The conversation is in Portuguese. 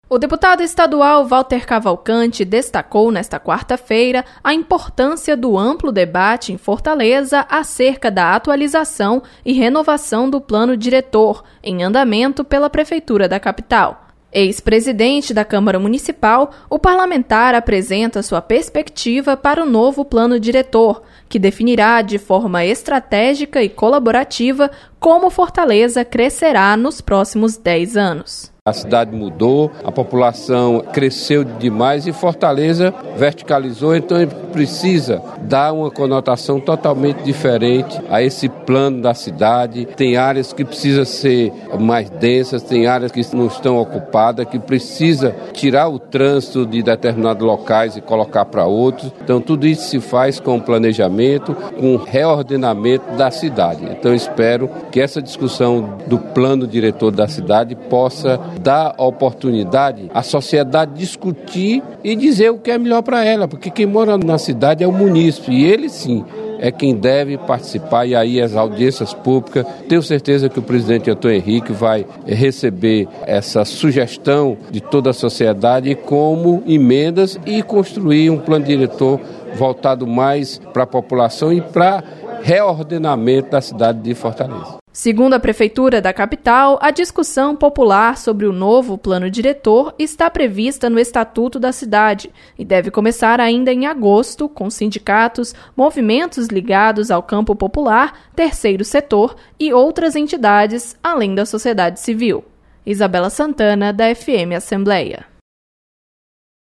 O deputado estadual Walter Cavalcante destacou nesta quarta-feira a importância do amplo debate em Fortaleza acerca da atualização e renovação do plano diretor, em andamento pela Prefeitura da capital. Ex-presidente da Câmara Municipal, o parlamentar apresenta sua perspectiva para o novo plano diretor, que definirá de forma estratégica e colaborativa como Fortaleza crescerá nos próximos 10 anos. A cidade mudou, a população cresceu demais e Fortaleza verticalizou, então ele precisa dar uma conotação totalmente diferente a esse plano da cidade. Tem áreas que precisam ser mais densas, tem áreas que não estão ocupadas, que precisa tirar o trânsito de determinados locais e colocar para outros. Então tudo isso se faz com planejamento, com reordenamento da cidade. Então espero que essa discussão do plano diretor da cidade possa dar a oportunidade à sociedade discutir e dizer o que é melhor para ela, porque quem mora na cidade é o munícipe e ele sim é quem deve participar, e aí as audiências públicas. Tenho certeza que o presidente Antônio Henrique vai receber essa sugestão de toda a sociedade como emendas e construir um plano diretor voltado mais para a população e para reordenamento da cidade de Fortaleza. Segundo a Prefeitura da capital, a discussão popular sobre o novo plano diretor está prevista no Estatuto da cidade e deve começar ainda em agosto, com sindicatos, movimentos ligados ao campo popular, terceiro setor e outras entidades, além da sociedade civil. Isabela Santana, da FM Assembleia.